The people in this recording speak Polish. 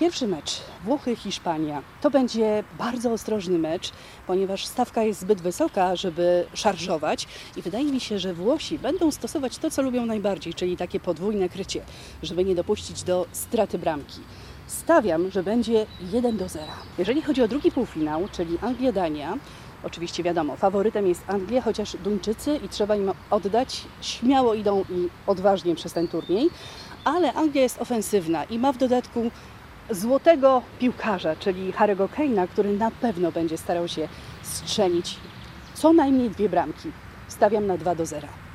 Pierwszy mecz Włochy-Hiszpania to będzie bardzo ostrożny mecz, ponieważ stawka jest zbyt wysoka, żeby szarżować i wydaje mi się, że Włosi będą stosować to, co lubią najbardziej, czyli takie podwójne krycie, żeby nie dopuścić do straty bramki. Stawiam, że będzie 1-0. Jeżeli chodzi o drugi półfinał, czyli Anglia-Dania, oczywiście wiadomo, faworytem jest Anglia, chociaż Duńczycy i trzeba im oddać, śmiało idą i odważnie przez ten turniej, ale Anglia jest ofensywna i ma w dodatku złotego piłkarza, czyli Harry'ego Kane'a, który na pewno będzie starał się strzelić co najmniej 2 bramki. Stawiam na 2-0.